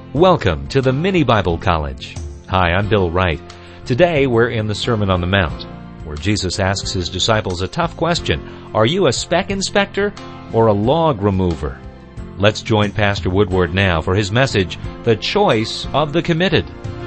Welcome to the Mini Bible College. Hi, I'm Bill Wright. Today we're in the Sermon on the Mount, where Jesus asks his disciples a tough question. Are you a speck inspector or a log remover? Let's join Pastor Woodward now for his message, The Choice of the Committed.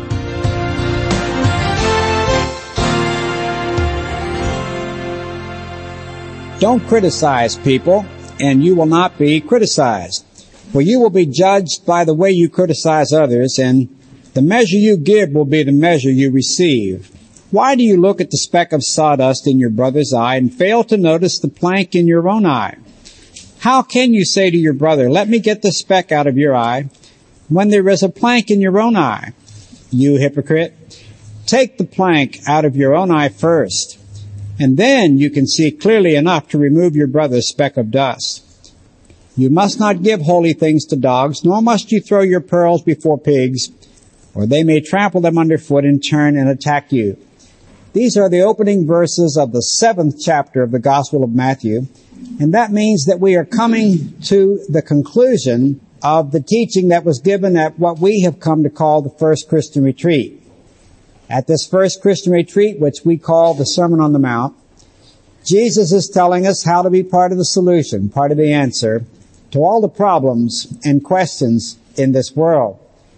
Don't criticize people, and you will not be criticized. For you will be judged by the way you criticize others, and the measure you give will be the measure you receive. Why do you look at the speck of sawdust in your brother's eye and fail to notice the plank in your own eye? How can you say to your brother, let me get the speck out of your eye, when there is a plank in your own eye? You hypocrite, take the plank out of your own eye first, and then you can see clearly enough to remove your brother's speck of dust. You must not give holy things to dogs, nor must you throw your pearls before pigs, or they may trample them underfoot and turn and attack you. These are the opening verses of the 7th chapter of the Gospel of Matthew, and that means that we are coming to the conclusion of the teaching that was given at what we have come to call the First Christian Retreat. At this First Christian Retreat, which we call the Sermon on the Mount, Jesus is telling us how to be part of the solution, part of the answer, to all the problems and questions in this world.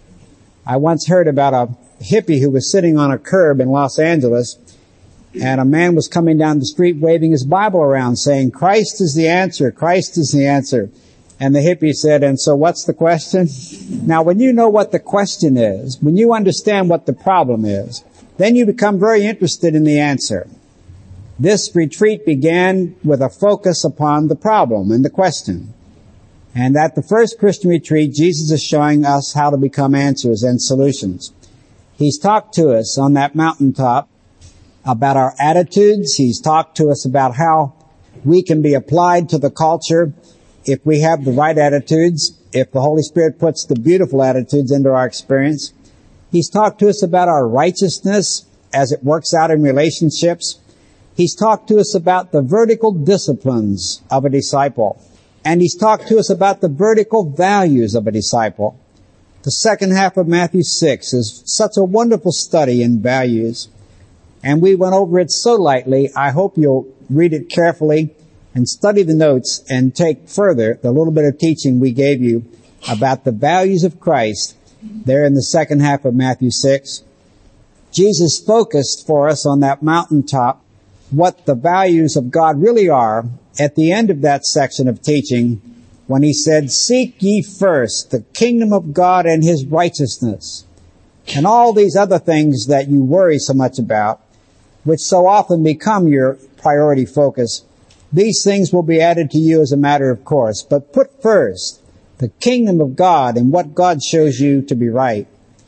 I once heard about a hippie who was sitting on a curb in Los Angeles, and a man was coming down the street waving his Bible around saying, Christ is the answer, Christ is the answer. And the hippie said, and so what's the question? Now, when you know what the question is, when you understand what the problem is, then you become very interested in the answer. This retreat began with a focus upon the problem and the question. And at the First Christian Retreat, Jesus is showing us how to become answers and solutions. He's talked to us on that mountaintop about our attitudes. He's talked to us about how we can be applied to the culture if we have the right attitudes, if the Holy Spirit puts the beautiful attitudes into our experience. He's talked to us about our righteousness as it works out in relationships. He's talked to us about the vertical disciplines of a disciple. And he's talked to us about the vertical values of a disciple. The second half of Matthew 6 is such a wonderful study in values. And we went over it so lightly. I hope you'll read it carefully and study the notes and take further the little bit of teaching we gave you about the values of Christ there in the second half of Matthew 6. Jesus focused for us on that mountaintop what the values of God really are at the end of that section of teaching when he said, seek ye first the kingdom of God and his righteousness, and all these other things that you worry so much about, which so often become your priority focus. These things will be added to you as a matter of course, but put first the kingdom of God and what God shows you to be right.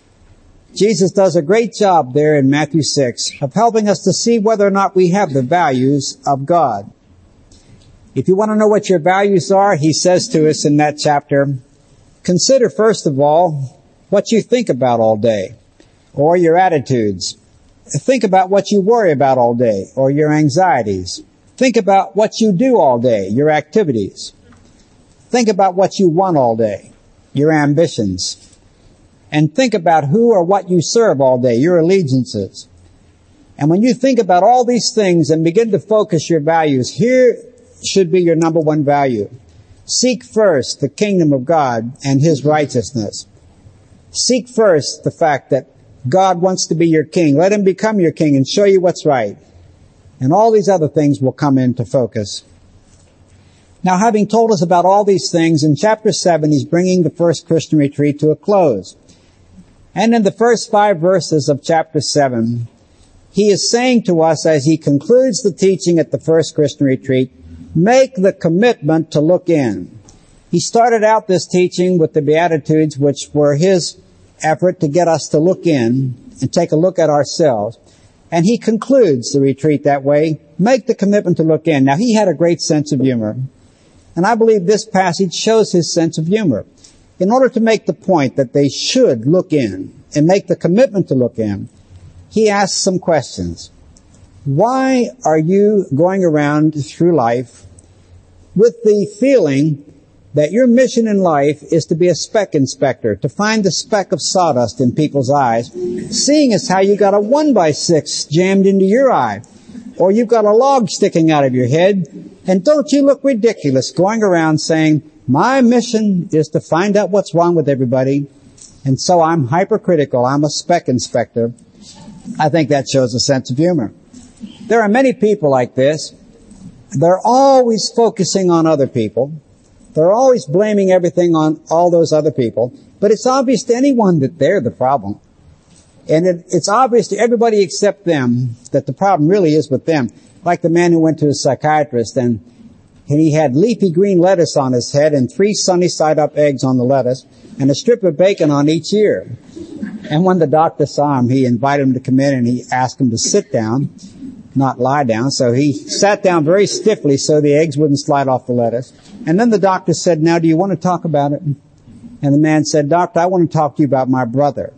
Jesus does a great job there in Matthew 6 of helping us to see whether or not we have the values of God. If you want to know what your values are, he says to us in that chapter, consider first of all what you think about all day, or your attitudes. Think about what you worry about all day, or your anxieties. Think about what you do all day, your activities. Think about what you want all day, your ambitions. And think about who or what you serve all day, your allegiances. And when you think about all these things and begin to focus your values, here should be your number one value. Seek first the kingdom of God and his righteousness. Seek first the fact that God wants to be your king. Let him become your king and show you what's right. And all these other things will come into focus. Now, having told us about all these things, in chapter 7, he's bringing the First Christian Retreat to a close. And in the first 5 verses of chapter 7, he is saying to us as he concludes the teaching at the First Christian Retreat, make the commitment to look in. He started out this teaching with the Beatitudes, which were his effort to get us to look in and take a look at ourselves. And he concludes the retreat that way, make the commitment to look in. Now, he had a great sense of humor. And I believe this passage shows his sense of humor. In order to make the point that they should look in and make the commitment to look in, he asks some questions. Why are you going around through life with the feeling that your mission in life is to be a speck inspector, to find the speck of sawdust in people's eyes, seeing as how you got a 1x6 jammed into your eye, or you've got a log sticking out of your head, and don't you look ridiculous going around saying, my mission is to find out what's wrong with everybody, and so I'm hypercritical, I'm a speck inspector. I think that shows a sense of humor. There are many people like this. They're always focusing on other people. They're always blaming everything on all those other people. But it's obvious to anyone that they're the problem. And it's obvious to everybody except them that the problem really is with them. Like the man who went to a psychiatrist and he had leafy green lettuce on his head and 3 sunny side up eggs on the lettuce and a strip of bacon on each ear. And when the doctor saw him, he invited him to come in and he asked him to sit down, not lie down. So he sat down very stiffly so the eggs wouldn't slide off the lettuce. And then the doctor said, now do you want to talk about it? And the man said, Doctor, I want to talk to you about my brother.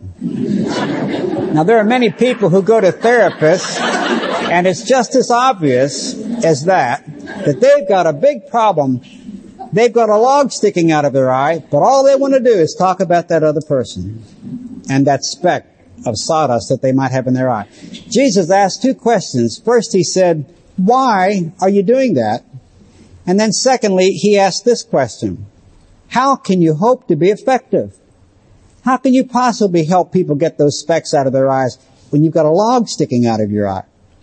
Now there are many people who go to therapists and it's just as obvious as that they've got a big problem. They've got a log sticking out of their eye, but all they want to do is talk about that other person and that speck of sawdust that they might have in their eye. Jesus asked 2 questions. First, he said, why are you doing that? And then secondly, he asked this question. How can you hope to be effective? How can you possibly help people get those specks out of their eyes when you've got a log sticking out of your eye?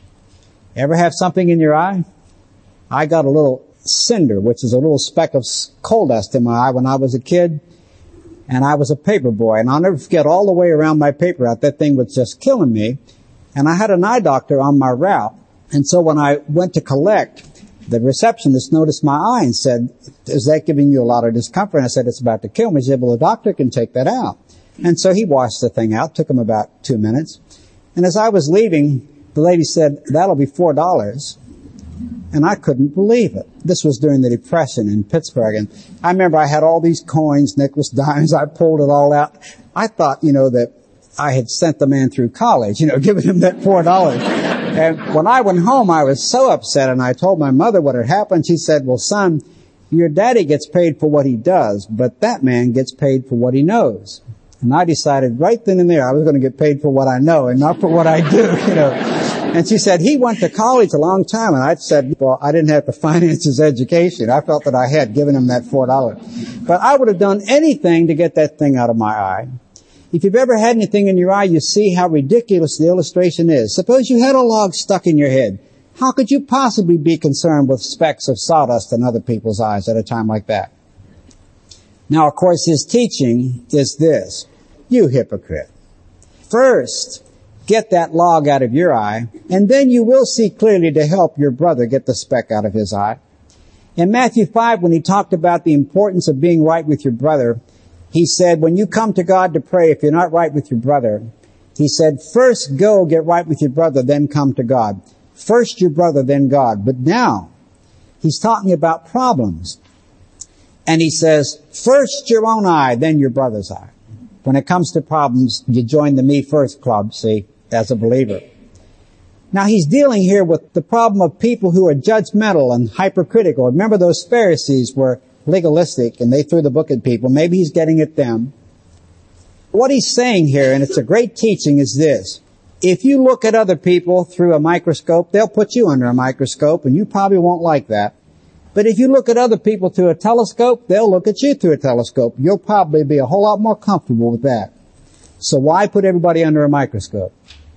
Ever have something in your eye? I got a little cinder, which is a little speck of coal dust in my eye when I was a kid. And I was a paper boy, and I'll never forget all the way around my paper route. That thing was just killing me. And I had an eye doctor on my route. And so when I went to collect, the receptionist noticed my eye and said, is that giving you a lot of discomfort? And I said, it's about to kill me. She said, well, the doctor can take that out. And so he washed the thing out. Took him about 2 minutes. And as I was leaving, the lady said, that'll be $4. And I couldn't believe it. This was during the Depression in Pittsburgh. And I remember I had all these coins, nickels, dimes. I pulled it all out. I thought, that I had sent the man through college, giving him that $4. And when I went home, I was so upset. And I told my mother what had happened. She said, well, son, your daddy gets paid for what he does, but that man gets paid for what he knows. And I decided right then and there I was going to get paid for what I know and not for what I do, And she said, he went to college a long time. And I said, well, I didn't have to finance his education. I felt that I had given him that $4. But I would have done anything to get that thing out of my eye. If you've ever had anything in your eye, you see how ridiculous the illustration is. Suppose you had a log stuck in your head. How could you possibly be concerned with specks of sawdust in other people's eyes at a time like that? Now, of course, his teaching is this. You hypocrite. First, get that log out of your eye, and then you will see clearly to help your brother get the speck out of his eye. In Matthew 5, when he talked about the importance of being right with your brother, he said, when you come to God to pray, if you're not right with your brother, he said, first go get right with your brother, then come to God. First your brother, then God. But now, he's talking about problems. And he says, first your own eye, then your brother's eye. When it comes to problems, you join the Me First Club, see, as a believer. Now he's dealing here with the problem of people who are judgmental and hypercritical. Remember those Pharisees were legalistic and they threw the book at people. Maybe he's getting at them. What he's saying here, and it's a great teaching, is this. If you look at other people through a microscope, they'll put you under a microscope and you probably won't like that. But if you look at other people through a telescope, they'll look at you through a telescope. You'll probably be a whole lot more comfortable with that. So why put everybody under a microscope?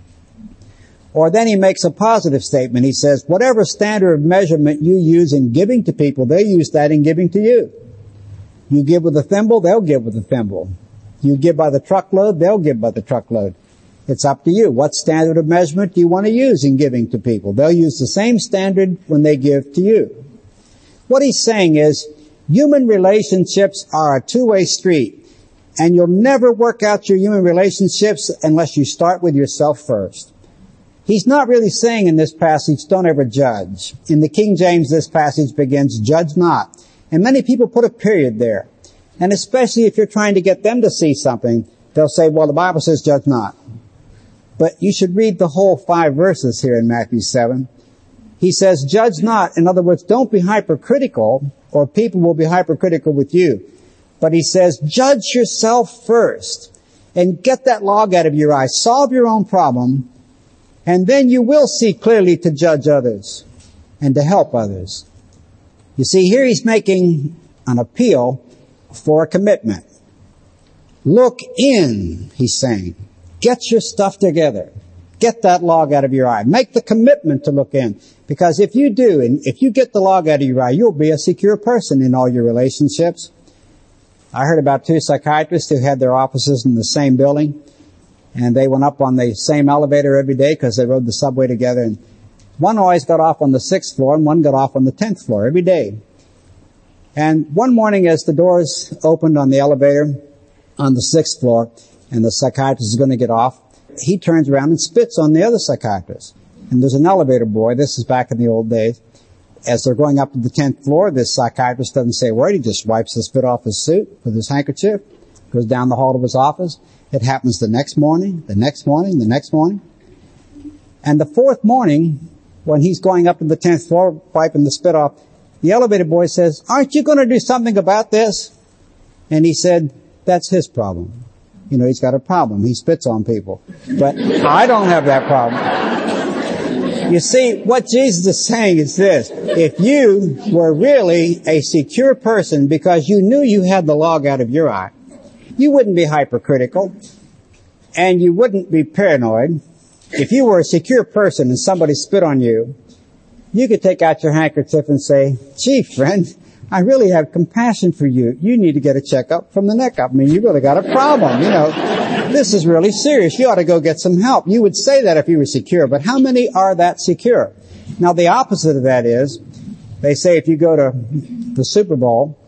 Or then he makes a positive statement. He says, whatever standard of measurement you use in giving to people, they use that in giving to you. You give with a thimble, they'll give with a thimble. You give by the truckload, they'll give by the truckload. It's up to you. What standard of measurement do you want to use in giving to people? They'll use the same standard when they give to you. What he's saying is, human relationships are a two-way street, and you'll never work out your human relationships unless you start with yourself first. He's not really saying in this passage, don't ever judge. In the King James, this passage begins, judge not. And many people put a period there. And especially if you're trying to get them to see something, they'll say, well, the Bible says judge not. But you should read the whole 5 verses here in Matthew 7. He says, judge not. In other words, don't be hypercritical. or people will be hypercritical with you. But he says, judge yourself first and get that log out of your eye. Solve your own problem, and then you will see clearly to judge others and to help others. You see, here he's making an appeal for a commitment. Look in, he's saying. Get your stuff together. Get that log out of your eye. Make the commitment to look in. Because if you do, and if you get the log out of your eye, you'll be a secure person in all your relationships. I heard about 2 psychiatrists who had their offices in the same building, and they went up on the same elevator every day because they rode the subway together. And one always got off on the 6th floor, and one got off on the 10th floor every day. And one morning, as the doors opened on the elevator on the 6th floor, and the psychiatrist is going to get off, he turns around and spits on the other psychiatrist. And there's an elevator boy. This is back in the old days. As they're going up to the 10th floor, this psychiatrist doesn't say a word. He just wipes the spit off his suit with his handkerchief, goes down the hall to his office. It happens the next morning, the next morning, the next morning. And the 4th morning, when he's going up to the 10th floor, wiping the spit off, the elevator boy says, aren't you going to do something about this? And he said, that's his problem. You know, he's got a problem. He spits on people. But I don't have that problem. You see, what Jesus is saying is this. If you were really a secure person because you knew you had the log out of your eye, you wouldn't be hypercritical and you wouldn't be paranoid. If you were a secure person and somebody spit on you, you could take out your handkerchief and say, gee, friend, I really have compassion for you. You need to get a checkup from the neck up. I mean, you really got a problem. You know, this is really serious. You ought to go get some help. You would say that if you were secure, but how many are that secure? Now, the opposite of that is, they say if you go to the Super Bowl,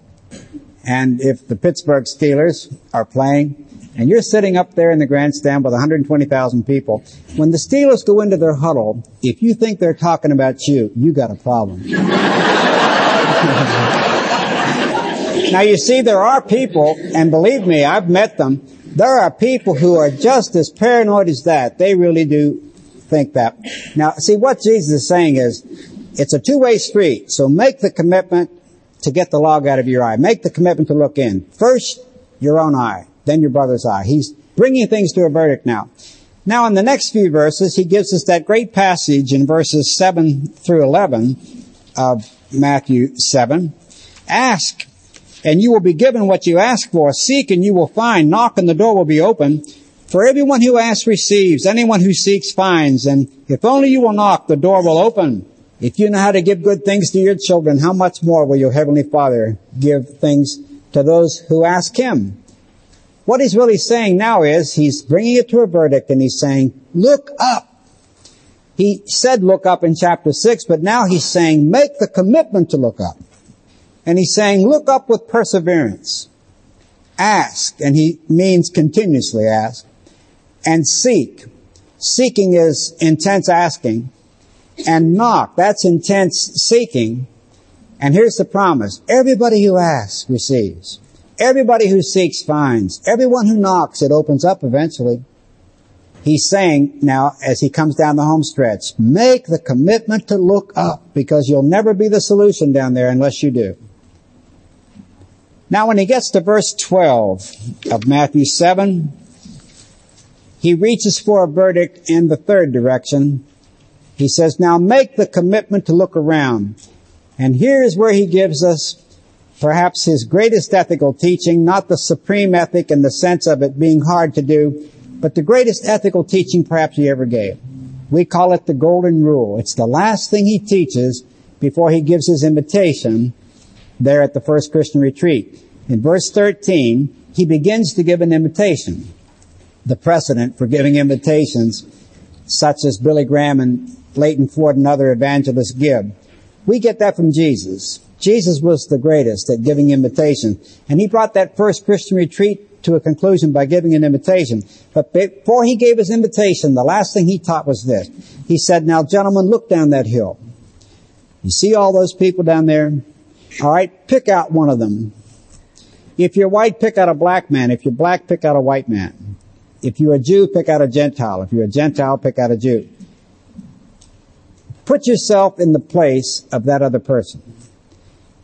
and if the Pittsburgh Steelers are playing, and you're sitting up there in the grandstand with 120,000 people, when the Steelers go into their huddle, if you think they're talking about you, you got a problem. Now you see, there are people, and believe me, I've met them, there are people who are just as paranoid as that. They really do think that. Now, see, what Jesus is saying is, it's a two-way street, so make the commitment to get the log out of your eye. Make the commitment to look in. First, your own eye, then your brother's eye. He's bringing things to a verdict now. Now, in the next few verses, he gives us that great passage in verses 7 through 11 of Matthew 7. Ask, and you will be given what you ask for. Seek, and you will find. Knock, and the door will be open. For everyone who asks receives. Anyone who seeks finds. And if only you will knock, the door will open. If you know how to give good things to your children, how much more will your Heavenly Father give things to those who ask Him? What he's really saying now is, he's bringing it to a verdict, and he's saying, look up. He said look up in chapter 6, but now he's saying, make the commitment to look up. And he's saying, look up with perseverance. Ask, and he means continuously ask. And seek. Seeking is intense asking. And knock, that's intense seeking. And here's the promise. Everybody who asks receives. Everybody who seeks finds. Everyone who knocks, it opens up eventually. He's saying now, as he comes down the home stretch, make the commitment to look up, because you'll never be the solution down there unless you do. Now, when he gets to verse 12 of Matthew 7, he reaches for a verdict in the third direction. He says, now make the commitment to look around. And here's where he gives us perhaps his greatest ethical teaching, not the supreme ethic in the sense of it being hard to do, but the greatest ethical teaching perhaps he ever gave. We call it the Golden Rule. It's the last thing he teaches before he gives his invitation there at the first Christian retreat. In verse 13, he begins to give an invitation. The precedent for giving invitations, such as Billy Graham and Leighton Ford and other evangelists give. We get that from Jesus. Jesus was the greatest at giving invitations. And he brought that first Christian retreat to a conclusion by giving an invitation. But before he gave his invitation, the last thing he taught was this. He said, now gentlemen, look down that hill. You see all those people down there? All right, pick out one of them. If you're white, pick out a black man. If you're black, pick out a white man. If you're a Jew, pick out a Gentile. If you're a Gentile, pick out a Jew. Put yourself in the place of that other person.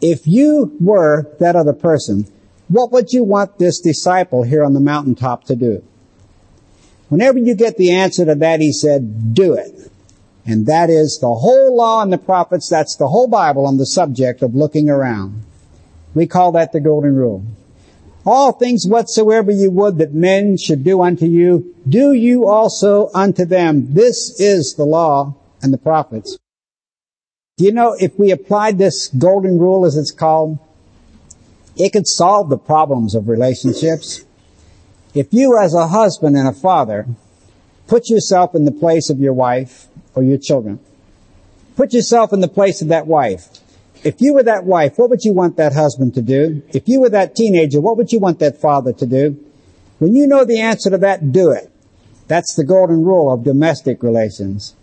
If you were that other person, what would you want this disciple here on the mountaintop to do? Whenever you get the answer to that, he said, do it. And that is the whole law and the prophets. That's the whole Bible on the subject of looking around. We call that the golden rule. All things whatsoever you would that men should do unto you, do you also unto them. This is the law and the prophets. Do you know, if we applied this golden rule, as it's called, it could solve the problems of relationships. If you as a husband and a father put yourself in the place of your wife or your children, put yourself in the place of that wife. If you were that wife, what would you want that husband to do? If you were that teenager, what would you want that father to do? When you know the answer to that, do it. That's the golden rule of domestic relations.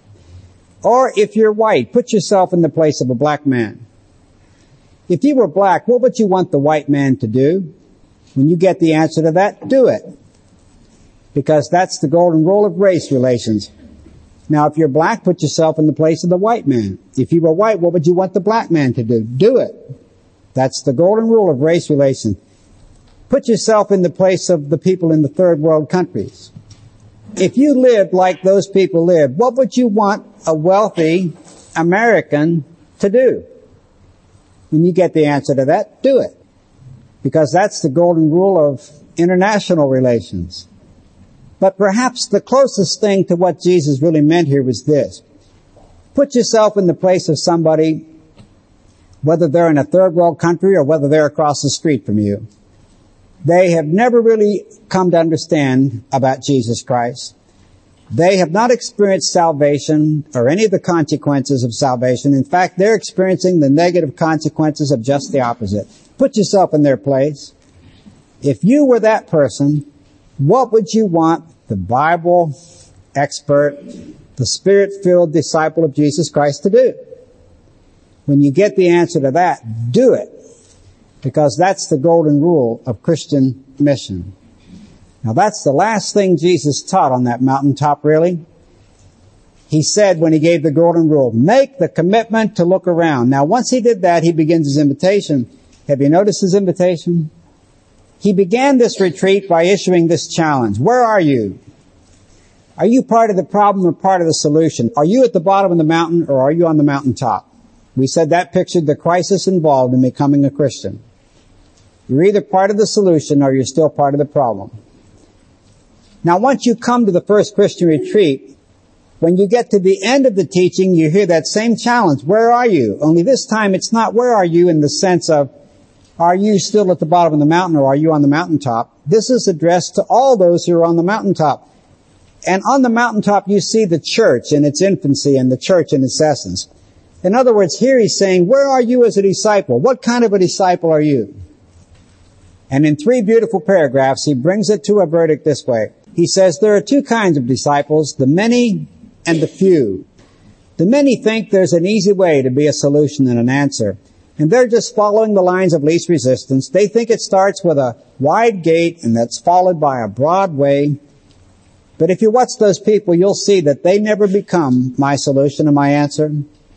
Or if you're white, put yourself in the place of a black man. If you were black, what would you want the white man to do? When you get the answer to that, do it. Because that's the golden rule of race relations. Now, if you're black, put yourself in the place of the white man. If you were white, what would you want the black man to do? Do it. That's the golden rule of race relations. Put yourself in the place of the people in the third world countries. If you lived like those people lived, what would you want a wealthy American to do? When you get the answer to that, do it. Because that's the golden rule of international relations. But perhaps the closest thing to what Jesus really meant here was this. Put yourself in the place of somebody, whether they're in a third world country or whether they're across the street from you. They have never really come to understand about Jesus Christ. They have not experienced salvation or any of the consequences of salvation. In fact, they're experiencing the negative consequences of just the opposite. Put yourself in their place. If you were that person, what would you want the Bible expert, the Spirit-filled disciple of Jesus Christ to do? When you get the answer to that, do it. Because that's the golden rule of Christian mission. Now that's the last thing Jesus taught on that mountaintop, really. He said when he gave the golden rule, make the commitment to look around. Now once he did that, he begins his invitation. Have you noticed his invitation? He began this retreat by issuing this challenge. Where are you? Are you part of the problem or part of the solution? Are you at the bottom of the mountain or are you on the mountaintop? We said that pictured the crisis involved in becoming a Christian. You're either part of the solution or you're still part of the problem. Now once you come to the first Christian retreat, when you get to the end of the teaching, you hear that same challenge. Where are you? Only this time it's not where are you in the sense of are you still at the bottom of the mountain or are you on the mountaintop? This is addressed to all those who are on the mountaintop. And on the mountaintop you see the church in its infancy and the church in its essence. In other words, here he's saying, where are you as a disciple? What kind of a disciple are you? And in 3 beautiful paragraphs, he brings it to a verdict this way. He says there are 2 kinds of disciples, the many and the few. The many think there's an easy way to be a solution and an answer. And they're just following the lines of least resistance. They think it starts with a wide gate and that's followed by a broad way. But if you watch those people, you'll see that they never become my solution and my answer.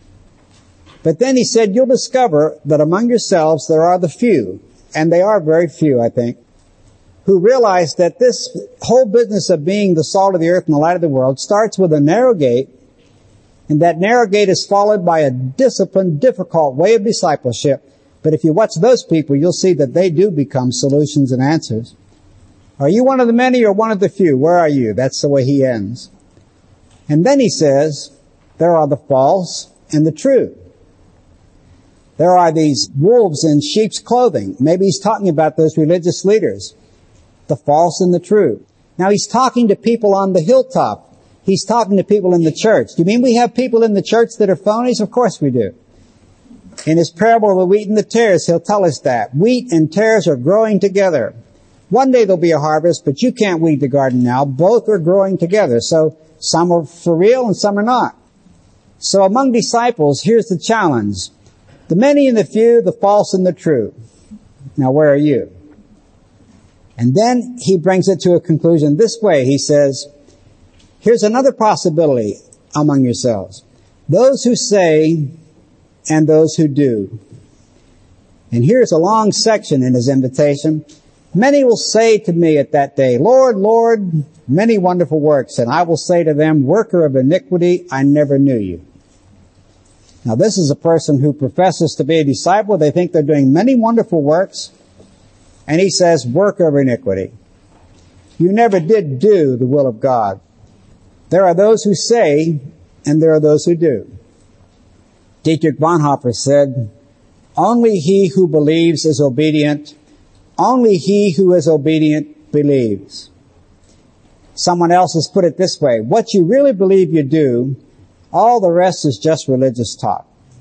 But then he said, you'll discover that among yourselves there are the few, and they are very few, I think, who realize that this whole business of being the salt of the earth and the light of the world starts with a narrow gate, and that narrow gate is followed by a disciplined, difficult way of discipleship. But if you watch those people, you'll see that they do become solutions and answers. Are you one of the many or one of the few? Where are you? That's the way he ends. And then he says, there are the false and the true. There are these wolves in sheep's clothing. Maybe he's talking about those religious leaders. The false and the true. Now he's talking to people on the hilltop. He's talking to people in the church. Do you mean we have people in the church that are phonies? Of course we do. In his parable of the wheat and the tares, he'll tell us that. Wheat and tares are growing together. One day there'll be a harvest, but you can't weed the garden now. Both are growing together. So some are for real and some are not. So among disciples, here's the challenge. The many and the few, the false and the true. Now where are you? And then he brings it to a conclusion this way. He says, here's another possibility among yourselves. Those who say and those who do. And here's a long section in his invitation. Many will say to me at that day, Lord, Lord, many wonderful works. And I will say to them, worker of iniquity, I never knew you. Now this is a person who professes to be a disciple. They think they're doing many wonderful works. And he says, worker of iniquity. You never did do the will of God. There are those who say, and there are those who do. Dietrich Bonhoeffer said, only he who believes is obedient. Only he who is obedient believes. Someone else has put it this way, what you really believe you do, all the rest is just religious talk.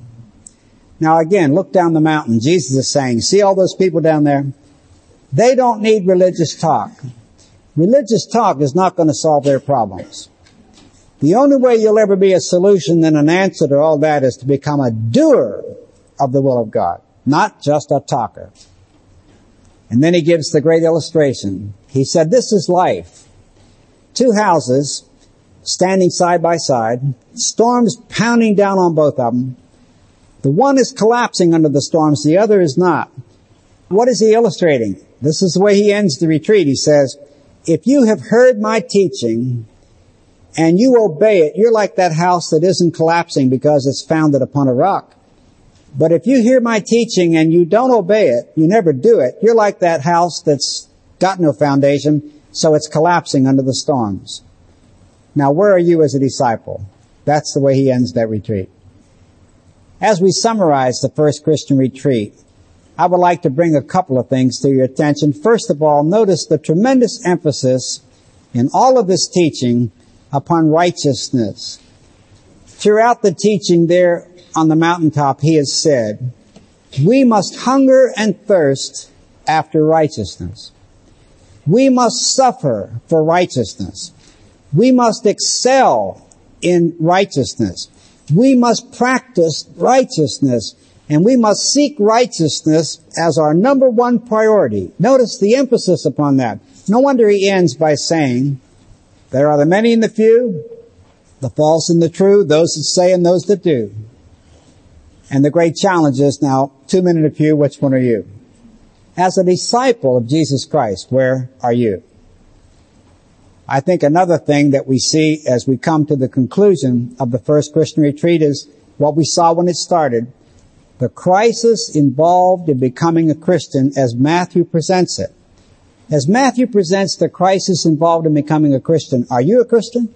Now again, look down the mountain. Jesus is saying, see all those people down there? They don't need religious talk. Religious talk is not going to solve their problems. The only way you'll ever be a solution and an answer to all that is to become a doer of the will of God, not just a talker. And then he gives the great illustration. He said, this is life. Two houses standing side by side, storms pounding down on both of them. The one is collapsing under the storms, the other is not. What is he illustrating? This is the way he ends the retreat. He says, if you have heard my teaching and you obey it, you're like that house that isn't collapsing because it's founded upon a rock. But if you hear my teaching and you don't obey it, you never do it, you're like that house that's got no foundation, so it's collapsing under the storms. Now, where are you as a disciple? That's the way he ends that retreat. As we summarize the first Christian retreat, I would like to bring a couple of things to your attention. First of all, notice the tremendous emphasis in all of this teaching upon righteousness. Throughout the teaching there on the mountaintop, he has said, we must hunger and thirst after righteousness. We must suffer for righteousness. We must excel in righteousness. We must practice righteousness. And we must seek righteousness as our number one priority. Notice the emphasis upon that. No wonder he ends by saying, there are the many and the few, the false and the true, those that say and those that do. And the great challenge is now, 2 men and a few, which one are you? As a disciple of Jesus Christ, where are you? I think another thing that we see as we come to the conclusion of the first Christian retreat is what we saw when it started. The crisis involved in becoming a Christian as Matthew presents it. As Matthew presents the crisis involved in becoming a Christian, are you a Christian?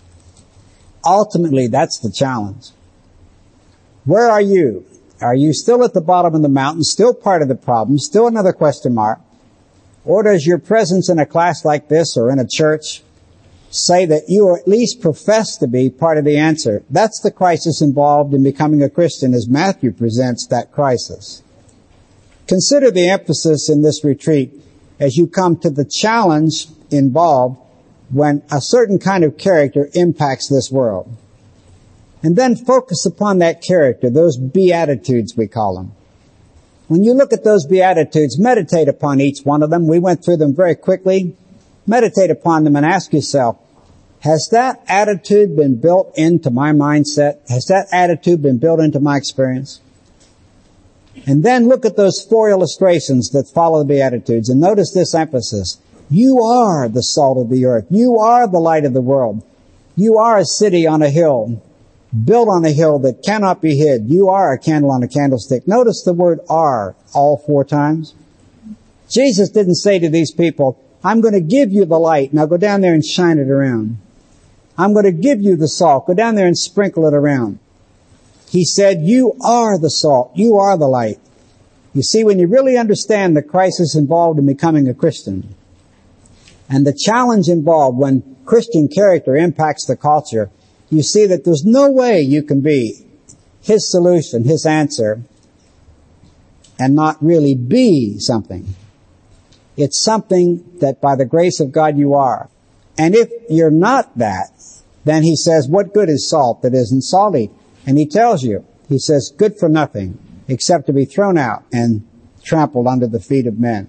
Ultimately, that's the challenge. Where are you? Are you still at the bottom of the mountain, still part of the problem, still another question mark? Or does your presence in a class like this or in a church say that you or at least profess to be part of the answer? That's the crisis involved in becoming a Christian as Matthew presents that crisis. Consider the emphasis in this retreat as you come to the challenge involved when a certain kind of character impacts this world. And then focus upon that character, those beatitudes we call them. When you look at those beatitudes, meditate upon each one of them. We went through them very quickly. Meditate upon them and ask yourself, has that attitude been built into my mindset? Has that attitude been built into my experience? And then look at those 4 illustrations that follow the Beatitudes and notice this emphasis. You are the salt of the earth. You are the light of the world. You are a city on a hill, built on a hill that cannot be hid. You are a candle on a candlestick. Notice the word are all 4 times. Jesus didn't say to these people, I'm going to give you the light. Now go down there and shine it around. I'm going to give you the salt. Go down there and sprinkle it around. He said, you are the salt. You are the light. You see, when you really understand the crisis involved in becoming a Christian and the challenge involved when Christian character impacts the culture, you see that there's no way you can be his solution, his answer, and not really be something. It's something that by the grace of God you are. And if you're not that, then he says, what good is salt that isn't salty? And he tells you, he says, good for nothing except to be thrown out and trampled under the feet of men.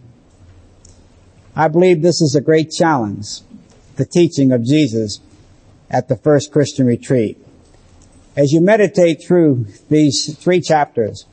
I believe this is a great challenge, the teaching of Jesus at the first Christian retreat. As you meditate through these 3 chapters,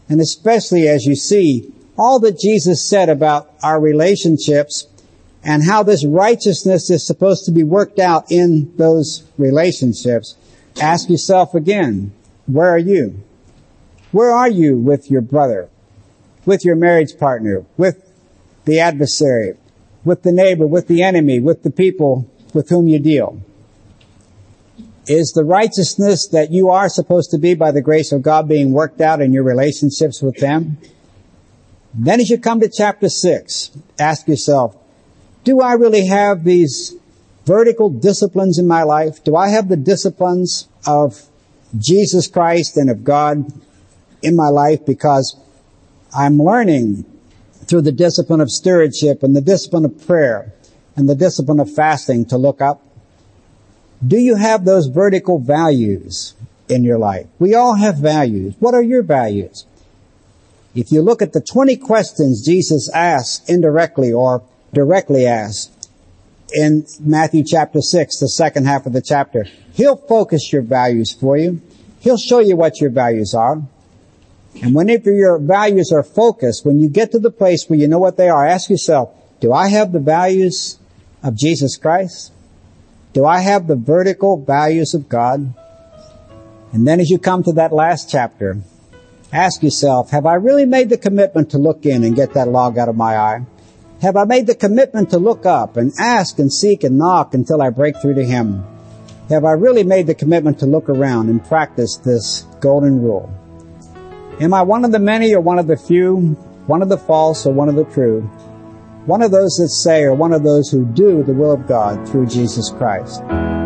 and especially as you see all that Jesus said about our relationships and how this righteousness is supposed to be worked out in those relationships, ask yourself again, where are you? Where are you with your brother, with your marriage partner, with the adversary, with the neighbor, with the enemy, with the people with whom you deal? Is the righteousness that you are supposed to be by the grace of God being worked out in your relationships with them? Then as you come to chapter 6, ask yourself, do I really have these vertical disciplines in my life? Do I have the disciplines of Jesus Christ and of God in my life? Because I'm learning through the discipline of stewardship and the discipline of prayer and the discipline of fasting to look up. Do you have those vertical values in your life? We all have values. What are your values? If you look at the 20 questions Jesus asked indirectly or directly asked in Matthew chapter 6, the second half of the chapter, He'll focus your values for you. He'll show you what your values are. And whenever your values are focused, when you get to the place where you know what they are, ask yourself, do I have the values of Jesus Christ? Do I have the vertical values of God? And then as you come to that last chapter, ask yourself, have I really made the commitment to look in and get that log out of my eye? Have I made the commitment to look up and ask and seek and knock until I break through to Him? Have I really made the commitment to look around and practice this golden rule? Am I one of the many or one of the few, one of the false or one of the true? One of those that say or one of those who do the will of God through Jesus Christ?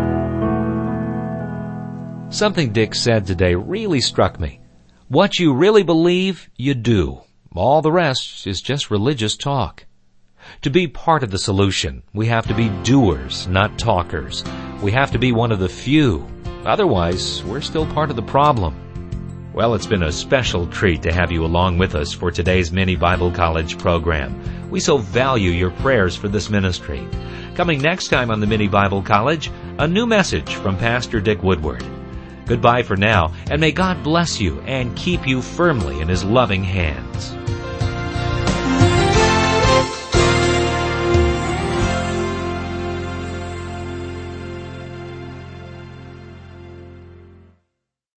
Something Dick said today really struck me. What you really believe, you do. All the rest is just religious talk. To be part of the solution, we have to be doers, not talkers. We have to be one of the few. Otherwise, we're still part of the problem. Well, it's been a special treat to have you along with us for today's Mini Bible College program. We so value your prayers for this ministry. Coming next time on the Mini Bible College, a new message from Pastor Dick Woodward. Goodbye for now, and may God bless you and keep you firmly in His loving hands.